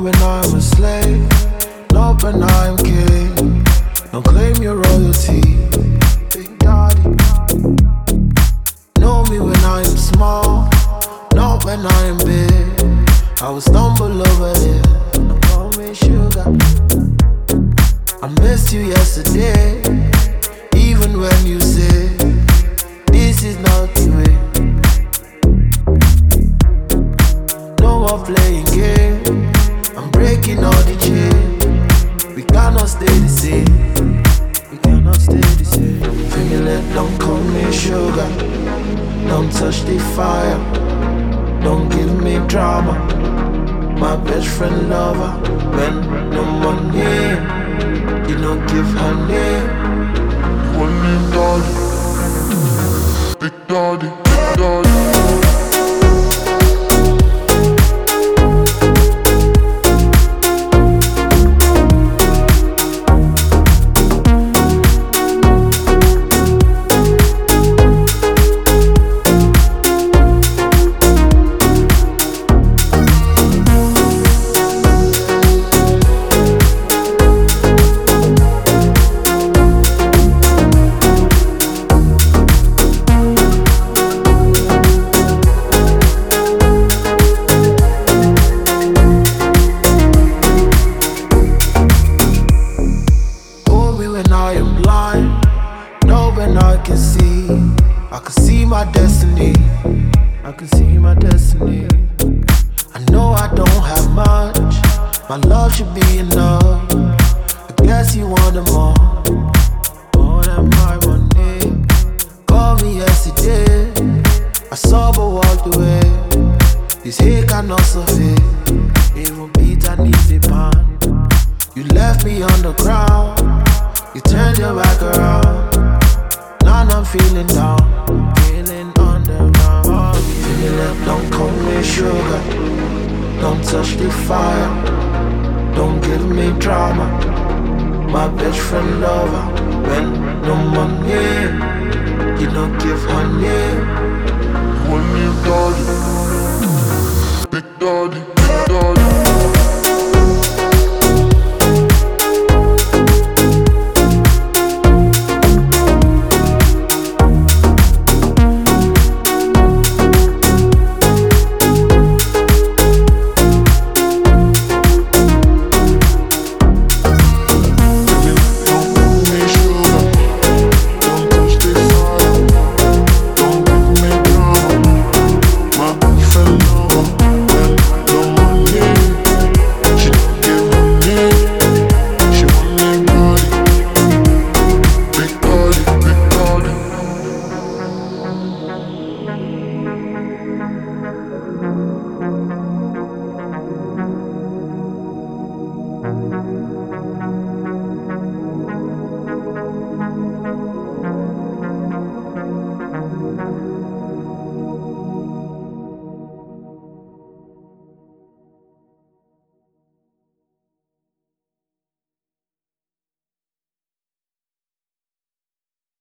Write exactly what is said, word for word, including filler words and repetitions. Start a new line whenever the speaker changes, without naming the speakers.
when I'm a slave, not when I'm king. Don't claim your royalty, Big Daddy. Know me when I am small, not when I am big. I will stumble over here, don't call me sugar. I missed you yesterday, even when you say this is not the way. No more playing game, I'm breaking all the chains. We cannot stay the same, we cannot stay the same. Finger, don't call me sugar, don't touch the fire, don't give me drama. My best friend lover, when no money, you don't give her name. You want name daddy, Big Daddy, Big Daddy. I can see, I can see my destiny, I can see my destiny. I know I don't have much, my love should be enough. I guess you want them more, more than my money. Called me yesterday, I saw but walked away. This hate cannot survive, even beat I need a pan. You left me on the ground, you turned your back around. Now I'm feeling down, feeling underground. Feeling like don't call me sugar, don't touch the fire, don't give me drama. My best friend lover, when no money, you don't give her name.